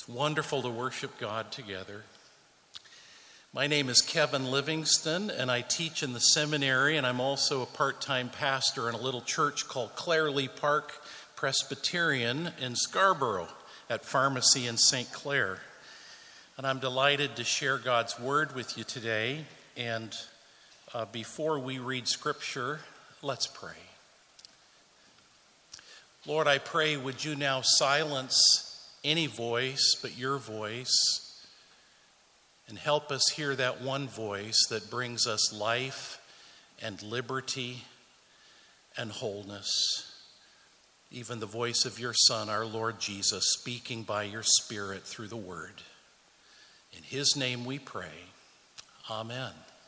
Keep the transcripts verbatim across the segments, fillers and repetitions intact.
It's wonderful to worship God together. My name is Kevin Livingston, and I teach in the seminary, and I'm also a part-time pastor in a little church called Clairley Park Presbyterian in Scarborough at Pharmacy in Saint Clair. And I'm delighted to share God's Word with you today. And uh, before we read Scripture, let's pray. Lord, I pray, would you now silence any voice but your voice, and help us hear that one voice that brings us life and liberty and wholeness, even the voice of your Son, our Lord Jesus, speaking by your Spirit through the Word. In his name we pray. Amen.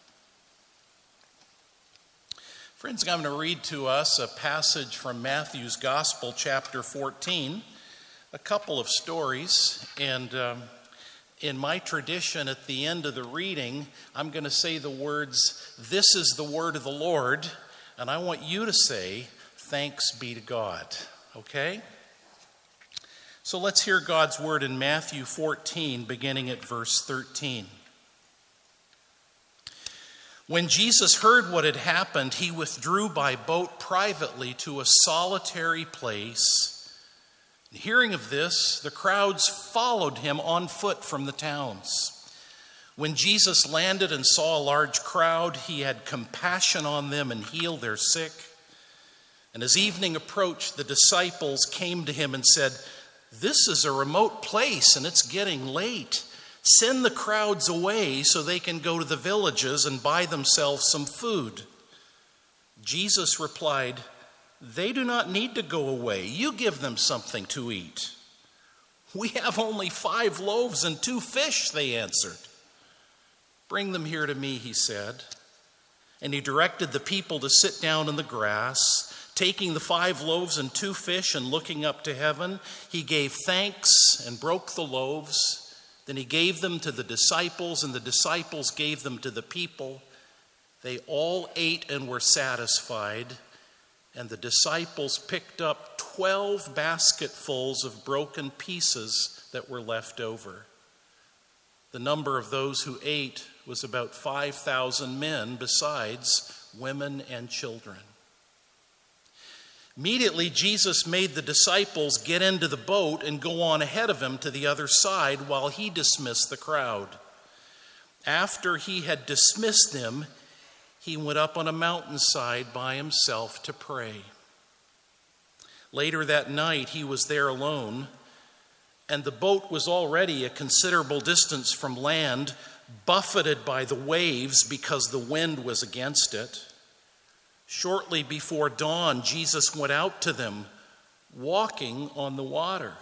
Friends, I'm going to read to us a passage from Matthew's Gospel, chapter fourteen. A couple of stories, and um, in my tradition, at the end of the reading, I'm going to say the words, "This is the word of the Lord," and I want you to say, "Thanks be to God," okay? So let's hear God's word in Matthew fourteen, beginning at verse thirteen. When Jesus heard what had happened, he withdrew by boat privately to a solitary place. Hearing of this, the crowds followed him on foot from the towns. When Jesus landed and saw a large crowd, he had compassion on them and healed their sick. And as evening approached, the disciples came to him and said, "This is a remote place and it's getting late. Send the crowds away so they can go to the villages and buy themselves some food." Jesus replied, "They do not need to go away. You give them something to eat." "We have only five loaves and two fish," they answered. "Bring them here to me," he said. And he directed the people to sit down in the grass. Taking the five loaves and two fish and looking up to heaven, he gave thanks and broke the loaves. Then he gave them to the disciples, and the disciples gave them to the people. They all ate and were satisfied. And the disciples picked up twelve basketfuls of broken pieces that were left over. The number of those who ate was about five thousand men, besides women and children. Immediately, Jesus made the disciples get into the boat and go on ahead of him to the other side while he dismissed the crowd. After he had dismissed them, he went up on a mountainside by himself to pray. Later that night, he was there alone, and the boat was already a considerable distance from land, buffeted by the waves because the wind was against it. Shortly before dawn, Jesus went out to them, walking on the water.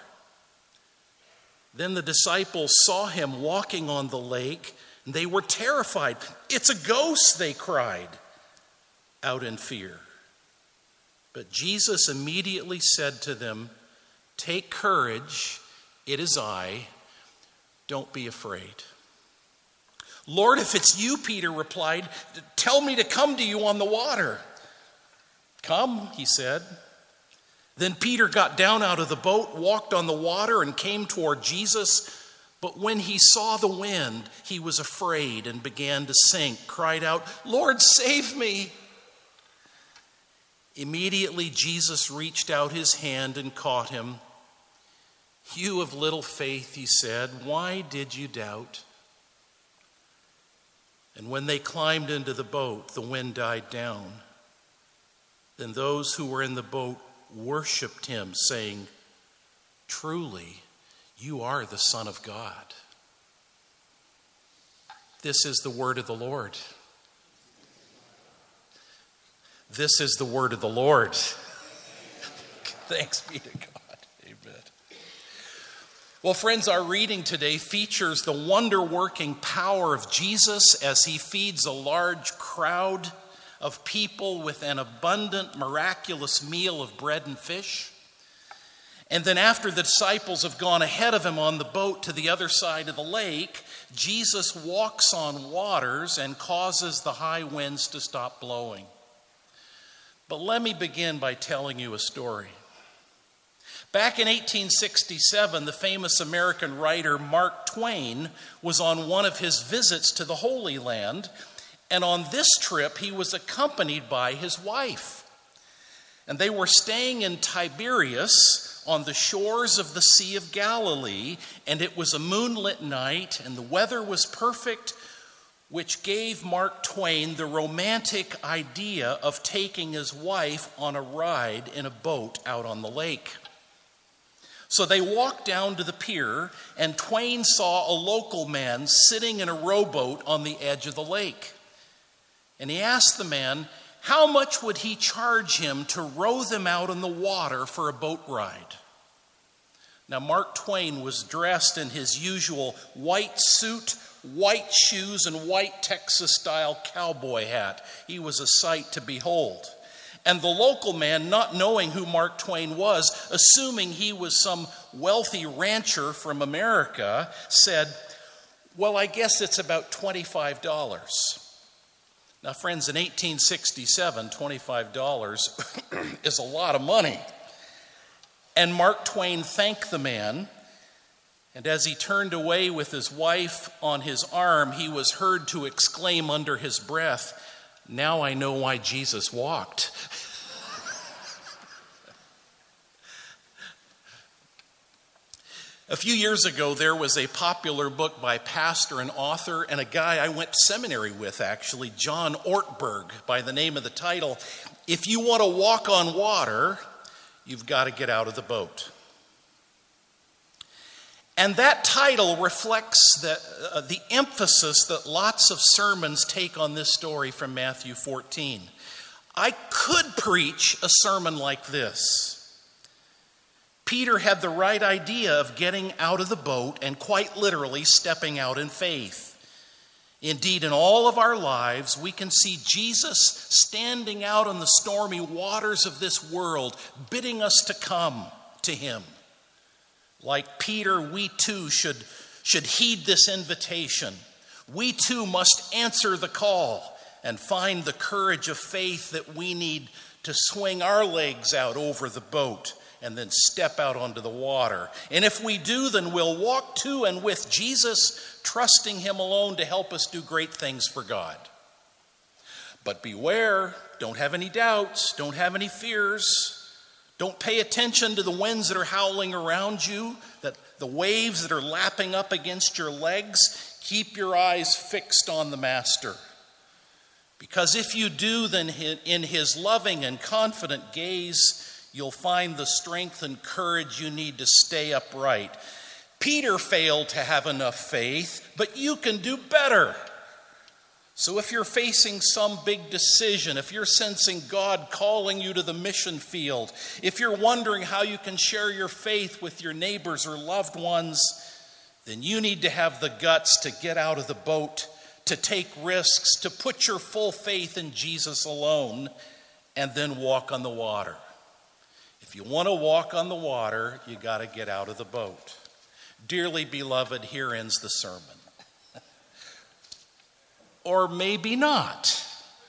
Then the disciples saw him walking on the lake, and they were terrified. "It's a ghost," they cried out in fear. But Jesus immediately said to them, "Take courage, it is I. Don't be afraid." "Lord, if it's you," Peter replied, "tell me to come to you on the water." "Come," he said. Then Peter got down out of the boat, walked on the water, and came toward Jesus. But when he saw the wind, he was afraid and began to sink, cried out, "Lord, save me." Immediately Jesus reached out his hand and caught him. "You of little faith," he said, "why did you doubt?" And when they climbed into the boat, the wind died down. Then those who were in the boat worshiped him, saying, "Truly, you are the Son of God." This is the word of the Lord. This is the word of the Lord. Thanks be to God. Amen. Well, friends, our reading today features the wonder-working power of Jesus as he feeds a large crowd of people with an abundant, miraculous meal of bread and fish. And then after the disciples have gone ahead of him on the boat to the other side of the lake, Jesus walks on waters and causes the high winds to stop blowing. But let me begin by telling you a story. Back in eighteen sixty-seven, the famous American writer Mark Twain was on one of his visits to the Holy Land, and on this trip he was accompanied by his wife. And they were staying in Tiberias on the shores of the Sea of Galilee, and it was a moonlit night, and the weather was perfect, which gave Mark Twain the romantic idea of taking his wife on a ride in a boat out on the lake. So they walked down to the pier, and Twain saw a local man sitting in a rowboat on the edge of the lake. And he asked the man, how much would he charge him to row them out on the water for a boat ride? Now, Mark Twain was dressed in his usual white suit, white shoes, and white Texas-style cowboy hat. He was a sight to behold. And the local man, not knowing who Mark Twain was, assuming he was some wealthy rancher from America, said, well, I guess it's about twenty-five dollars. Now, friends, in eighteen sixty-seven, twenty-five dollars is a lot of money. And Mark Twain thanked the man, and as he turned away with his wife on his arm, he was heard to exclaim under his breath, now I know why Jesus walked. A few years ago, there was a popular book by pastor and author and a guy I went to seminary with, actually, John Ortberg, by the name of the title, If You Want to Walk on Water, You've Got to Get Out of the Boat. And that title reflects the, uh, the emphasis that lots of sermons take on this story from Matthew fourteen. I could preach a sermon like this. Peter had the right idea of getting out of the boat and quite literally stepping out in faith. Indeed, in all of our lives, we can see Jesus standing out on the stormy waters of this world, bidding us to come to him. Like Peter, we too should, should heed this invitation. We too must answer the call and find the courage of faith that we need to swing our legs out over the boat and then step out onto the water. And if we do, then we'll walk to and with Jesus, trusting him alone to help us do great things for God. But beware, don't have any doubts, don't have any fears. Don't pay attention to the winds that are howling around you, that the waves that are lapping up against your legs. Keep your eyes fixed on the Master. Because if you do, then in his loving and confident gaze, you'll find the strength and courage you need to stay upright. Peter failed to have enough faith, but you can do better. So if you're facing some big decision, if you're sensing God calling you to the mission field, if you're wondering how you can share your faith with your neighbors or loved ones, then you need to have the guts to get out of the boat, to take risks, to put your full faith in Jesus alone, and then walk on the water. If you want to walk on the water, you got to get out of the boat. Dearly beloved, here ends the sermon. Or maybe not.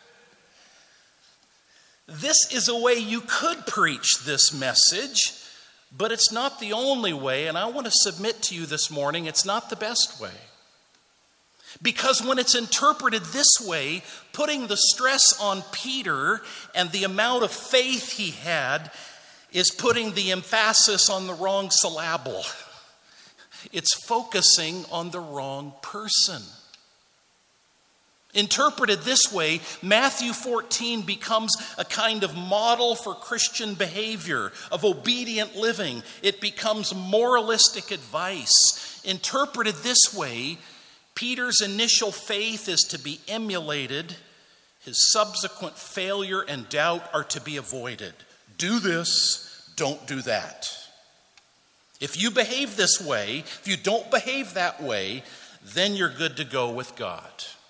This is a way you could preach this message, but it's not the only way, and I want to submit to you this morning, it's not the best way. Because when it's interpreted this way, putting the stress on Peter and the amount of faith he had is putting the emphasis on the wrong syllable. It's focusing on the wrong person. Interpreted this way, Matthew fourteen becomes a kind of model for Christian behavior, of obedient living. It becomes moralistic advice. Interpreted this way, Peter's initial faith is to be emulated. His subsequent failure and doubt are to be avoided. Do this, don't do that. If you behave this way, if you don't behave that way, then you're good to go with God.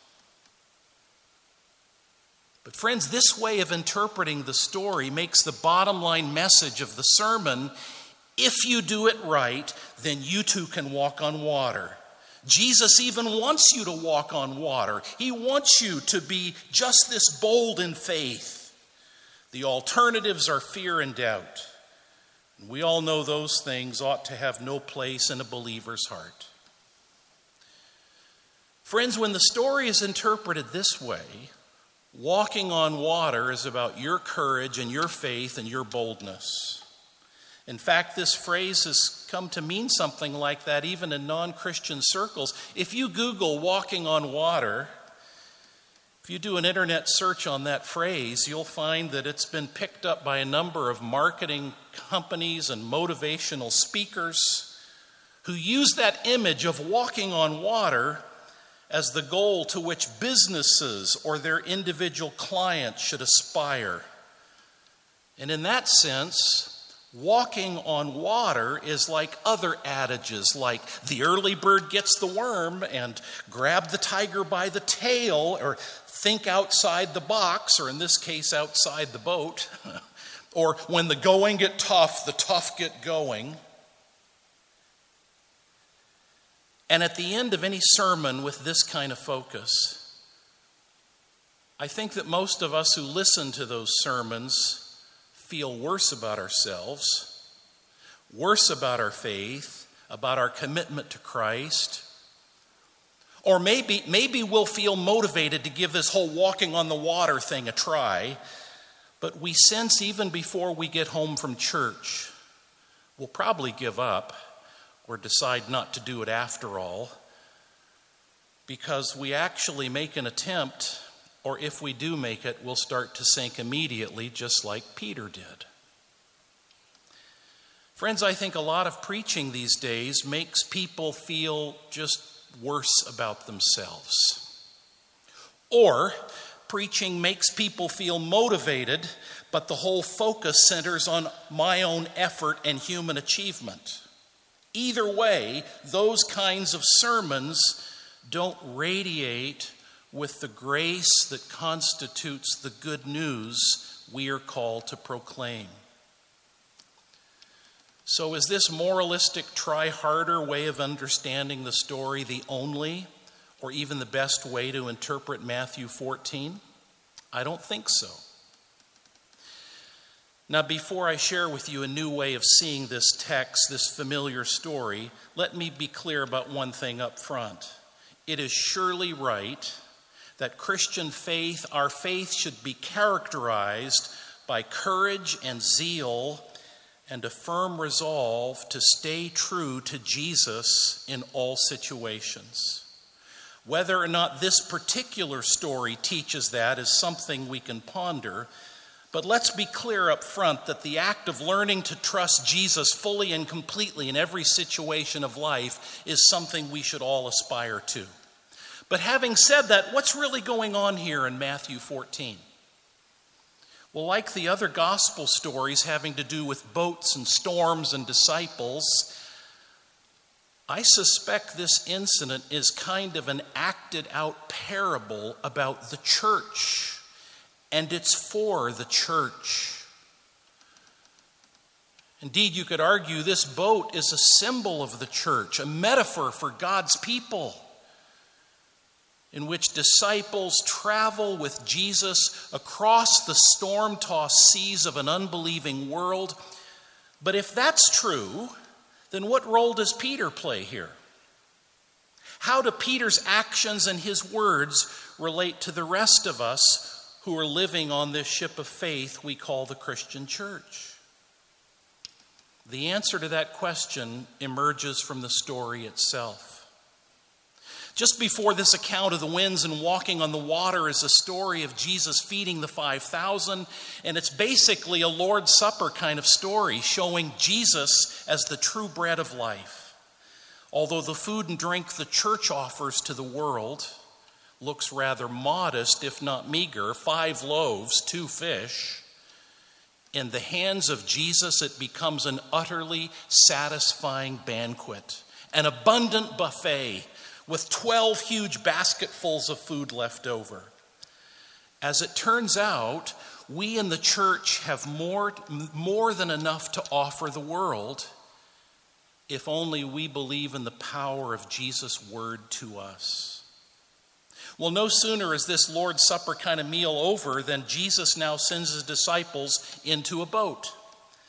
But friends, this way of interpreting the story makes the bottom line message of the sermon, if you do it right, then you too can walk on water. Jesus even wants you to walk on water. He wants you to be just this bold in faith. The alternatives are fear and doubt. We all know those things ought to have no place in a believer's heart. Friends, when the story is interpreted this way, walking on water is about your courage and your faith and your boldness. In fact, this phrase has come to mean something like that even in non-Christian circles. If you Google walking on water, if you do an internet search on that phrase, you'll find that it's been picked up by a number of marketing companies and motivational speakers who use that image of walking on water as the goal to which businesses or their individual clients should aspire. And in that sense, walking on water is like other adages, like the early bird gets the worm and grab the tiger by the tail, or think outside the box, or in this case, outside the boat, or when the going get tough, the tough get going. And at the end of any sermon with this kind of focus, I think that most of us who listen to those sermons feel worse about ourselves, worse about our faith, about our commitment to Christ. Or maybe, maybe we'll feel motivated to give this whole walking on the water thing a try, but we sense even before we get home from church, we'll probably give up or decide not to do it after all, because we actually make an attempt, or if we do make it, we'll start to sink immediately, just like Peter did. Friends, I think a lot of preaching these days makes people feel just worse about themselves. Or preaching makes people feel motivated, but the whole focus centers on my own effort and human achievement. Either way, those kinds of sermons don't radiate with the grace that constitutes the good news we are called to proclaim. So is this moralistic try-harder way of understanding the story the only or even the best way to interpret Matthew fourteen? I don't think so. Now, before I share with you a new way of seeing this text, this familiar story, let me be clear about one thing up front. It is surely right that Christian faith, our faith, should be characterized by courage and zeal and a firm resolve to stay true to Jesus in all situations. Whether or not this particular story teaches that is something we can ponder, but let's be clear up front that the act of learning to trust Jesus fully and completely in every situation of life is something we should all aspire to. But having said that, what's really going on here in Matthew fourteen? Well, like the other gospel stories having to do with boats and storms and disciples, I suspect this incident is kind of an acted out parable about the church, and it's for the church. Indeed, you could argue this boat is a symbol of the church, a metaphor for God's people, in which disciples travel with Jesus across the storm-tossed seas of an unbelieving world. But if that's true, then what role does Peter play here? How do Peter's actions and his words relate to the rest of us who are living on this ship of faith we call the Christian church? The answer to that question emerges from the story itself. Just before this account of the winds and walking on the water is a story of Jesus feeding the five thousand, and it's basically a Lord's Supper kind of story showing Jesus as the true bread of life. Although the food and drink the church offers to the world looks rather modest, if not meager, five loaves, two fish, in the hands of Jesus it becomes an utterly satisfying banquet, an abundant buffet with twelve huge basketfuls of food left over. As it turns out, we in the church have more, more than enough to offer the world if only we believe in the power of Jesus' word to us. Well, no sooner is this Lord's Supper kind of meal over than Jesus now sends his disciples into a boat.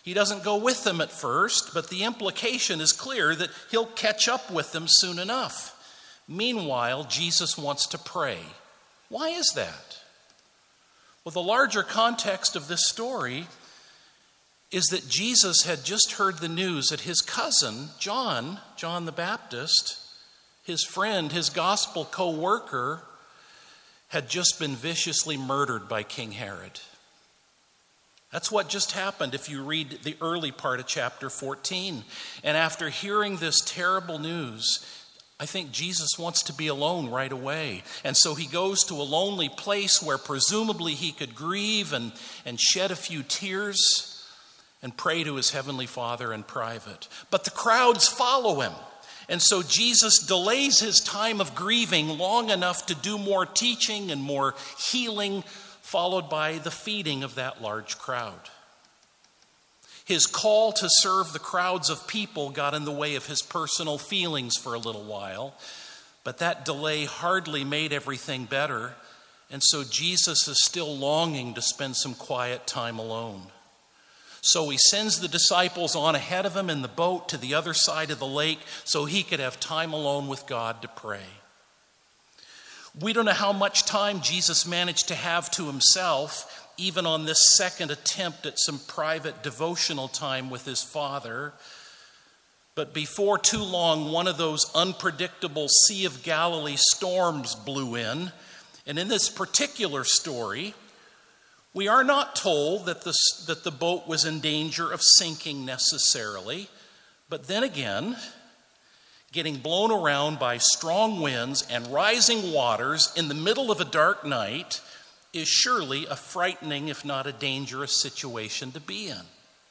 He doesn't go with them at first, but the implication is clear that he'll catch up with them soon enough. Meanwhile, Jesus wants to pray. Why is that? Well, the larger context of this story is that Jesus had just heard the news that his cousin, John, John the Baptist, his friend, his gospel co-worker, had just been viciously murdered by King Herod. That's what just happened if you read the early part of chapter fourteen. And after hearing this terrible news, I think Jesus wants to be alone right away. And so he goes to a lonely place where presumably he could grieve and, and shed a few tears and pray to his heavenly Father in private. But the crowds follow him. And so Jesus delays his time of grieving long enough to do more teaching and more healing, followed by the feeding of that large crowd. His call to serve the crowds of people got in the way of his personal feelings for a little while, but that delay hardly made everything better, and so Jesus is still longing to spend some quiet time alone. So he sends the disciples on ahead of him in the boat to the other side of the lake so he could have time alone with God to pray. We don't know how much time Jesus managed to have to himself, even on this second attempt at some private devotional time with his Father. But before too long, one of those unpredictable Sea of Galilee storms blew in. And in this particular story, we are not told that the, that the boat was in danger of sinking necessarily. But then again, getting blown around by strong winds and rising waters in the middle of a dark night is surely a frightening, if not a dangerous situation to be in.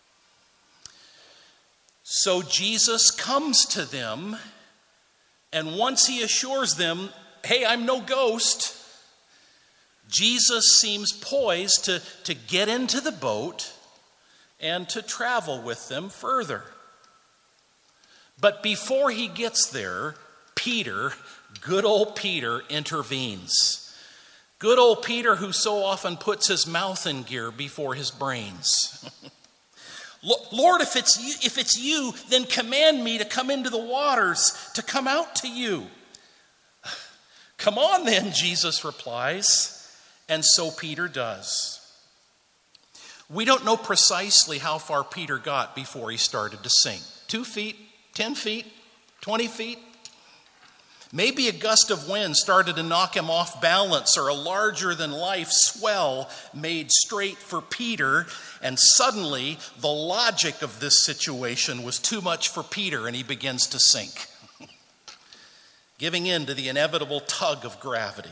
So Jesus comes to them, and once he assures them, hey, I'm no ghost, Jesus seems poised to, to get into the boat and to travel with them further. But before he gets there, Peter, good old Peter, intervenes. Good old Peter, who so often puts his mouth in gear before his brains. Lord, if it's you, if it's you, then command me to come into the waters, to come out to you. Come on then, Jesus replies. And so Peter does. We don't know precisely how far Peter got before he started to sink. Two feet, ten feet, twenty feet. Maybe a gust of wind started to knock him off balance, or a larger-than-life swell made straight for Peter, and suddenly the logic of this situation was too much for Peter, and he begins to sink, giving in to the inevitable tug of gravity.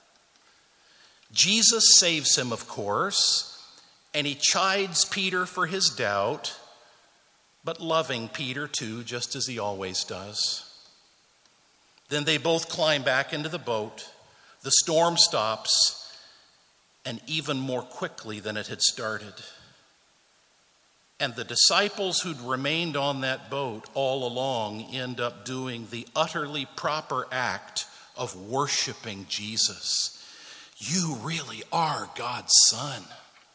Jesus saves him, of course, and he chides Peter for his doubt, but loving Peter too, just as he always does. Then they both climb back into the boat. The storm stops, and even more quickly than it had started. And the disciples who'd remained on that boat all along end up doing the utterly proper act of worshiping Jesus. You really are God's Son.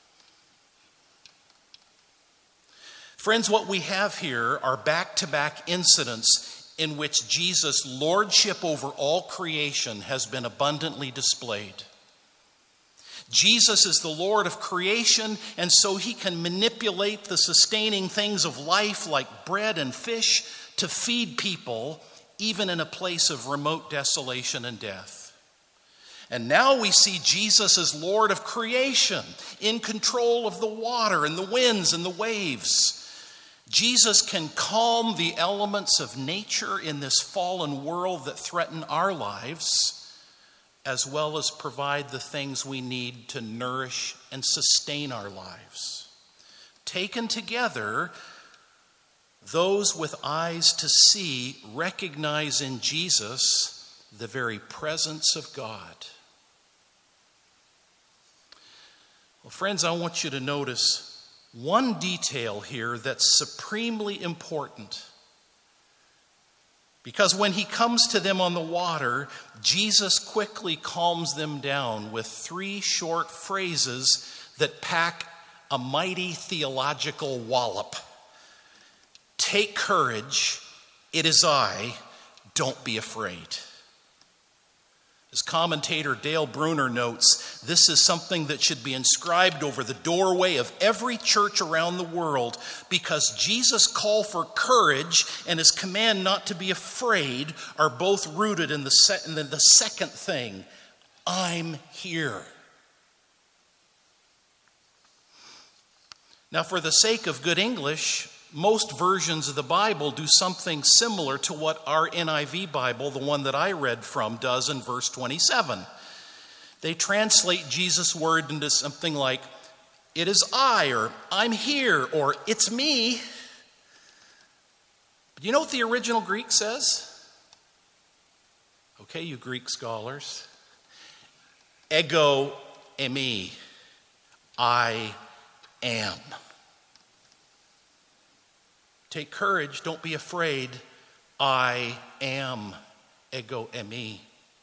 Friends, what we have here are back-to-back incidents in which Jesus' lordship over all creation has been abundantly displayed. Jesus is the Lord of creation, and so he can manipulate the sustaining things of life like bread and fish to feed people, even in a place of remote desolation and death. And now we see Jesus as Lord of creation, in control of the water and the winds and the waves. Jesus can calm the elements of nature in this fallen world that threaten our lives, as well as provide the things we need to nourish and sustain our lives. Taken together, those with eyes to see recognize in Jesus the very presence of God. Well, friends, I want you to notice one detail here that's supremely important. Because when he comes to them on the water, Jesus quickly calms them down with three short phrases that pack a mighty theological wallop. Take courage, it is I, don't be afraid. As commentator Dale Bruner notes, this is something that should be inscribed over the doorway of every church around the world, because Jesus' call for courage and his command not to be afraid are both rooted in the, se- in the second thing, I'm here. Now, for the sake of good English, most versions of the Bible do something similar to what our N I V Bible, the one that I read from, does in verse twenty-seven. They translate Jesus' word into something like, it is I, or I'm here, or it's me. But you know what the original Greek says? Okay, you Greek scholars. Ego eimi. I am. Take courage, don't be afraid. I am. Ego eimi.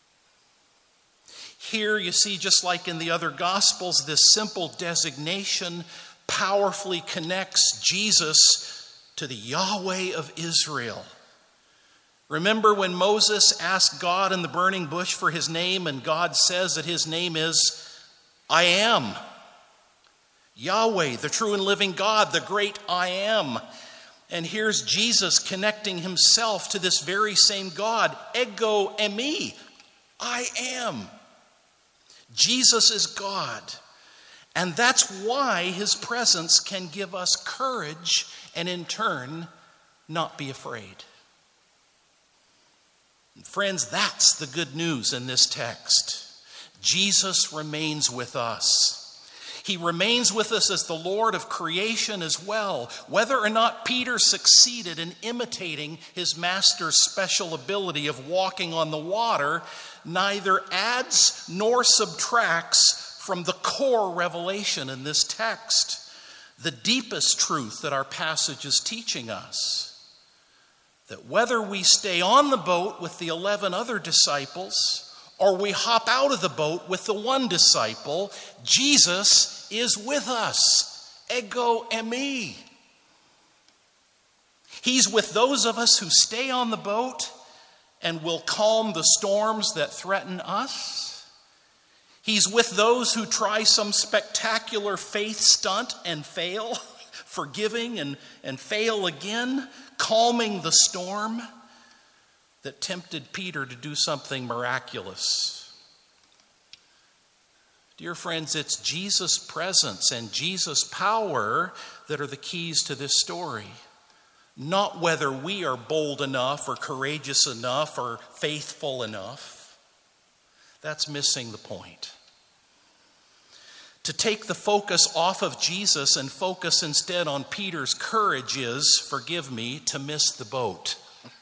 Here you see, just like in the other Gospels, this simple designation powerfully connects Jesus to the Yahweh of Israel. Remember when Moses asked God in the burning bush for his name, and God says that his name is I am. Yahweh, the true and living God, the great I am. And here's Jesus connecting himself to this very same God. Ego eimi. I am. Jesus is God. And that's why his presence can give us courage and in turn not be afraid. Friends, that's the good news in this text. Jesus remains with us. He remains with us as the Lord of creation as well. Whether or not Peter succeeded in imitating his master's special ability of walking on the water, neither adds nor subtracts from the core revelation in this text, the deepest truth that our passage is teaching us. That whether we stay on the boat with the eleven other disciples, or we hop out of the boat with the one disciple, Jesus is with us. Ego eimi. He's with those of us who stay on the boat and will calm the storms that threaten us. He's with those who try some spectacular faith stunt and fail, forgiving and, and fail again, calming the storm that tempted Peter to do something miraculous. Dear friends, it's Jesus' presence and Jesus' power that are the keys to this story. Not whether we are bold enough or courageous enough or faithful enough. That's missing the point. To take the focus off of Jesus and focus instead on Peter's courage is, forgive me, to miss the boat.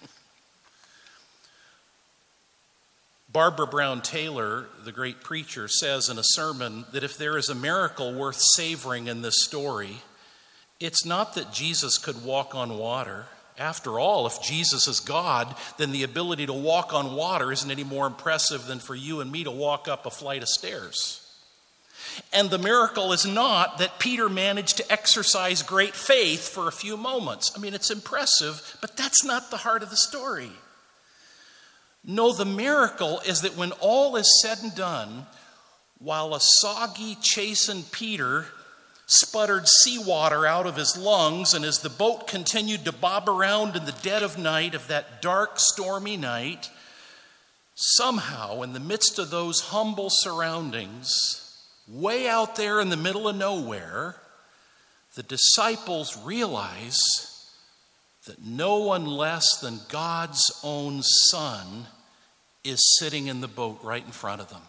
Barbara Brown Taylor, the great preacher, says in a sermon that if there is a miracle worth savoring in this story, it's not that Jesus could walk on water. After all, if Jesus is God, then the ability to walk on water isn't any more impressive than for you and me to walk up a flight of stairs. And the miracle is not that Peter managed to exercise great faith for a few moments. I mean, it's impressive, but that's not the heart of the story. No, the miracle is that when all is said and done, while a soggy, chastened Peter sputtered seawater out of his lungs, and as the boat continued to bob around in the dead of night, of that dark, stormy night, somehow, in the midst of those humble surroundings, way out there in the middle of nowhere, the disciples realize that no one less than God's own Son is sitting in the boat right in front of them.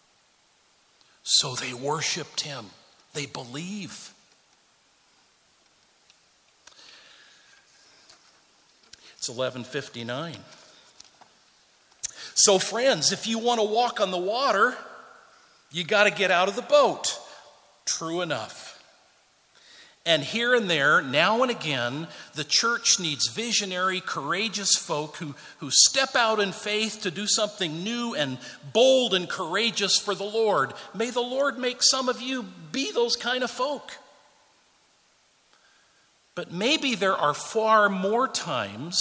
So they worshiped him. They believe. It's eleven fifty-nine. So friends, if you want to walk on the water, you got to get out of the boat. True enough. And here and there, now and again, the church needs visionary, courageous folk who, who step out in faith to do something new and bold and courageous for the Lord. May the Lord make some of you be those kind of folk. But maybe there are far more times,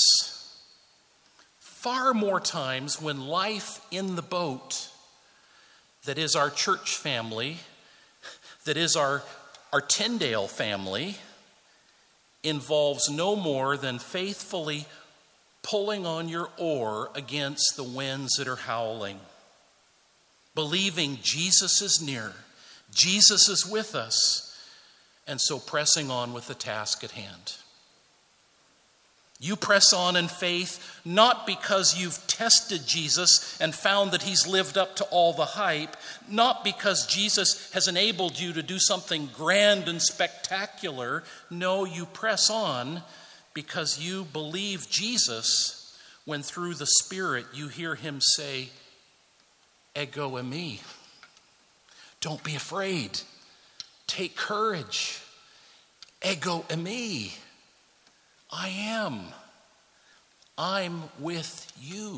far more times when life in the boat, that is our church family, that is our, our Tyndale family, involves no more than faithfully pulling on your oar against the winds that are howling, believing Jesus is near, Jesus is with us, and so pressing on with the task at hand. You press on in faith not because you've tested Jesus and found that he's lived up to all the hype, not because Jesus has enabled you to do something grand and spectacular. No, you press on because you believe Jesus when through the Spirit you hear him say, "Ego eimi." Don't be afraid. Take courage. Ego eimi. I am. I'm with you.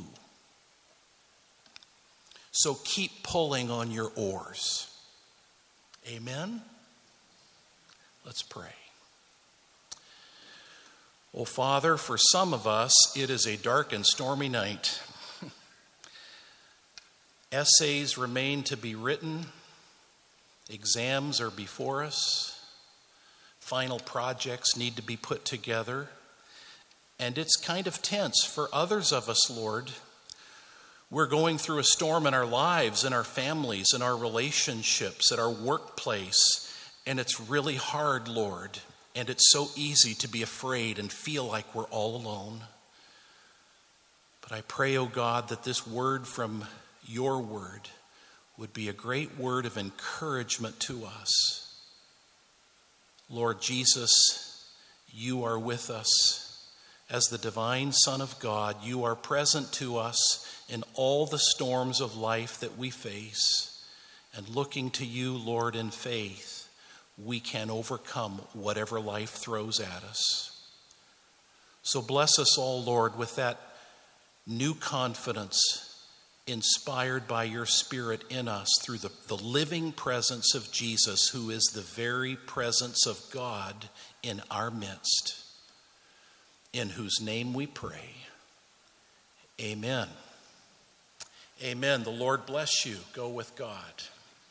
So keep pulling on your oars. Amen? Let's pray. Oh, Father, for some of us, it is a dark and stormy night. Essays remain to be written. Exams are before us. Final projects need to be put together. And it's kind of tense for others of us, Lord. We're going through a storm in our lives, in our families, in our relationships, at our workplace. And it's really hard, Lord. And it's so easy to be afraid and feel like we're all alone. But I pray, oh God, that this word from your word would be a great word of encouragement to us. Lord Jesus, you are with us. As the divine Son of God, you are present to us in all the storms of life that we face. And looking to you, Lord, in faith, we can overcome whatever life throws at us. So bless us all, Lord, with that new confidence inspired by your Spirit in us through the, the living presence of Jesus, who is the very presence of God in our midst. In whose name we pray. Amen. Amen. The Lord bless you. Go with God.